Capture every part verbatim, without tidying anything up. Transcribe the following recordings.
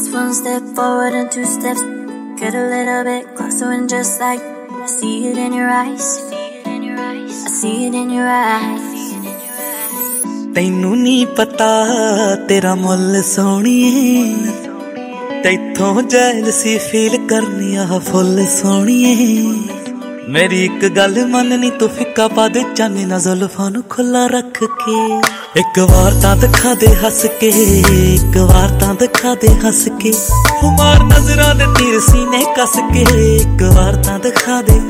It's one step forward and two steps. Get a little bit closer and just like I see it in your eyes. I see it in your eyes. ਤੈਨੂੰ ਨੀ ਪਤਾ ਤੇਰਾ ਮੁੱਲ ਸੋਹਣੀਏ, ਤੈਥੋਂ jealousy feel ਕਰਨੀ ਆ ਫੁੱਲ ਸੋਹਣੀਏ। ਮੇਰੀ ਇੱਕ ਗੱਲ ਮੰਨਨੀ ਤੂੰ ਫਿੱਕਾ ਪਾ ਦੇ ਚਾਨੇ ਨਾ ਜ਼ੁਲਫਾਂ ਨੂੰ ਖੁੱਲਾ ਰੱਖ ਕੇ। ਇੱਕ ਵਾਰ ਤਾਂ ਦਿਖਾ ਦੇ ਹੱਸ ਕੇ, ਇੱਕ ਵਾਰ ਤਾਂ ਦਿਖਾ ਦੇ ਹੱਸ ਕੇ, ਹੁਮਾਰ ਨਜ਼ਰਾਂ ਦੇ ਤੀਰ ਸੀਨੇ ਕੱਸ ਕੇ। ਇੱਕ ਵਾਰ ਤਾਂ ਦਿਖਾ ਦੇ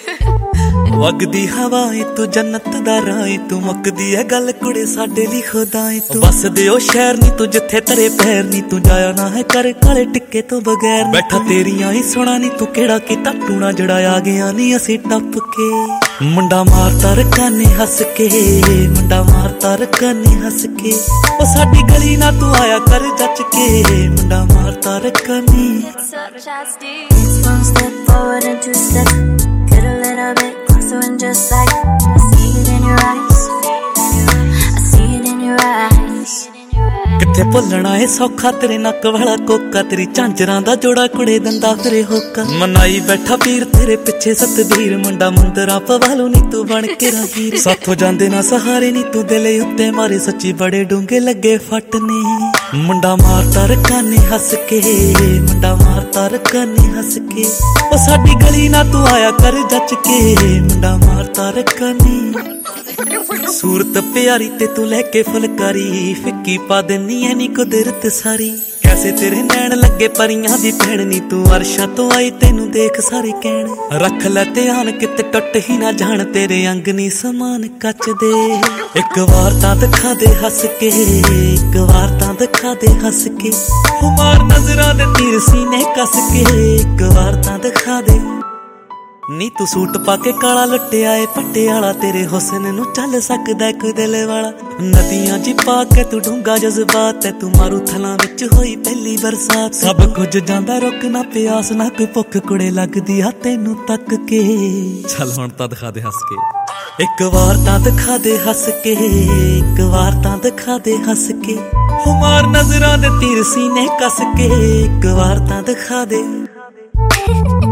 ਵਗਦੀ ਹਵਾ ਏ ਤੂੰ ਜੰਨਤ ਦਾ ਰਾਹ ਏ, ਤੂੰ ਮੁੱਕਦੀ ਐ ਗੱਲ ਕੁੜੇ ਸਾਡੇ ਲਈ ਖੁਦਾ ਏ। ਤੂੰ ਵਸਦੇ ਉਹ ਸ਼ਹਿਰ ਨੀ ਤੂੰ ਜਿੱਥੇ ਤੇਰੇ ਪੈਰ ਨੀ, ਤੂੰ ਜਾਇਆ ਨਾ ਹੈ ਕਰ ਕਾਲੇ ਟਿੱਕੇ ਤੋਂ ਬਗੈਰ। ਬੈਠਾ ਤੇਰੀਆਂ ਹੀ ਸੁਣਾ ਨੀ ਤੂੰ ਕਿਹੜਾ ਕੀਤਾ ਟੂਣਾ ਜਿਹੜਾ ਆ ਗਿਆ ਨੀ ਅਸੀਂ ਟੱਪ ਕੇ। ਮੁੰਡਾ ਮਾਰਦਾ ਰਕਾਨੇ ਹੱਸ ਕੇ, ਮੁੰਡਾ ਮਾਰਦਾ ਰਕਾਨੇ ਹੱਸ ਕੇ, ਉਹ ਸਾਡੀ ਗਲੀ ਨਾ ਤੂੰ ਆਇਆ ਕਰ ਜੱਚ ਕੇ। ਮੁੰਡਾ ਮਾਰਦਾ ਰਕਾਨੇ। It's one step forward and two steps. Get a little bit closer and just like I see it in your eyes. I see it in your eyes. ਕਿੱਥੇ ਭੁੱਲਣਾ ਏ ਸੌਖਾ ਤੇਰੇ ਨੱਕ ਵਾਲਾ ਕੋਕਾ, ਤੇਰੀ ਝਾਂਜਰਾਂ ਦਾ ਜੋੜਾ ਕੁੜੇ ਦੰਦਾ ਫਿਰੇ ਹੋਕਾ। ਮਨਾਈ ਬੈਠਾ ਵੀਰ ਤੇਰੇ ਪਿੱਛੇ ਸਤਬੀਰ, ਮੁੰਡਾ ਮੁੰਦਰਾ ਪਵਾਲੂ ਨੀ ਤੂੰ ਬਣ ਕੇ ਰਾਹੀਰ। ਸਾਥੋਂ ਜਾਂਦੇ ਨਾ ਸਹਾਰੇ ਨੀ ਤੂੰ ਦਿਲ ਉੱਤੇ ਮਾਰੇ, ਸੱਚੀ ਬੜੇ ਡੂੰਘੇ ਲੱਗੇ ਫੱਟ ਨੇ। ਮੁੰਡਾ ਮਾਰਦਾ ਰਕਾਨੇ ਹੱਸ ਕੇ, ਮੁੰਡਾ ਮਾਰਦਾ ਰਕਾਨੇ ਹੱਸ ਕੇ, ਉਹ ਸਾਡੀ ਗਲੀ ਨਾ ਤੂੰ ਆਇਆ ਕਰ ਜੱਚ ਕੇ। ਮੁੰਡਾ ਮਾਰਦਾ ਰਕਾਨੇ। ਸੂਰਤ ਪਿਆਰੀ ਤੇ ਤੂੰ ਲੈ ਕੇ ਫੁਲਕਾਰੀ, ਫਿੱਕੀ ਪਾ ਦਿੰਨੀ ਐ ਨੀ ਕੁਦਰਤ ਸਾਰੀ। ਕੈਸੇ ਤੇਰੇ ਨੈਣ ਲੱਗੇ ਪਰੀਆਂ ਦੀ ਭੈਣ ਨੀ, ਤੂੰ ਅਰਸ਼ਾਂ ਤੋਂ ਆਈ ਤੈਨੂੰ ਦੇਖ ਸਾਰੇ ਕਹਿਣ। ਰੱਖ ਲੈ ਧਿਆਨ ਕਿਤੇ ਟੁੱਟ ਹੀ ਨਾ ਜਾਣ, ਤੇਰੇ ਅੰਗ ਨੀ ਸਮਾਨ ਕੱਚ ਦੇ। ਇੱਕ ਵਾਰ ਤਾਂ ਦਿਖਾ ਦੇ ਹੱਸ ਕੇ, ਇੱਕ ਵਾਰ ਤਾਂ ਦਿਖਾ ਦੇ ਹੱਸ ਕੇ, ਹੁਮਾਰ ਨਜ਼ਰਾਂ ਦੇ ਤੀਰ ਸੀਨੇ ਕੱਸ ਕੇ। ਇੱਕ ਵਾਰ ਤਾਂ ਦਿਖਾ ਦੇ ਨੀ ਤੂੰ ਸੂਟ ਪਾ ਕੇ ਕਾਲਾ ਲੁੱਟਿਆ ਏ ਪਟਿਆਲਾ, ਤੇਰੇ ਹੁਸਨ ਨੂੰ ਚੱਲ ਸਕਦਾ ਕੋਈ ਦਿਲ ਵਾਲਾ। ਨਦੀਆਂ ਜੀ ਪਾ ਕੇ ਤੂੰ ਡੂੰਘਾ ਜਜ਼ਬਾਤ ਐ, ਤੂੰ ਮਾਰੂ ਥਲਾਂ ਵਿੱਚ ਹੋਈ ਪਹਿਲੀ ਬਰਸਾਤ। ਸਭ ਕੁਝ ਜਾਂਦਾ ਰੁਕ ਨਾ ਪਿਆਸ ਨਾ ਕੋਈ ਭੁੱਖ ਕੁੜੇ ਲੱਗਦੀ ਆ ਤੈਨੂੰ ਤੱਕ ਕੇ। ਚੱਲ ਹੁਣ ਤਾਂ ਦਿਖਾ ਦੇ ਹੱਸ ਕੇ, ਇੱਕ ਵਾਰ ਤਾਂ ਦਿਖਾ ਦੇ ਹੱਸ ਕੇ, ਇੱਕ ਵਾਰ ਤਾਂ ਦਿਖਾ ਦੇ ਹੱਸ ਕੇ, ਹੁਮਾਰ ਨਜ਼ਰਾਂ ਦੇ ਤੀਰ ਸੀਨੇ ਕੱਸ ਕੇ। ਇੱਕ ਵਾਰ ਤਾਂ ਦਿਖਾ ਦੇ।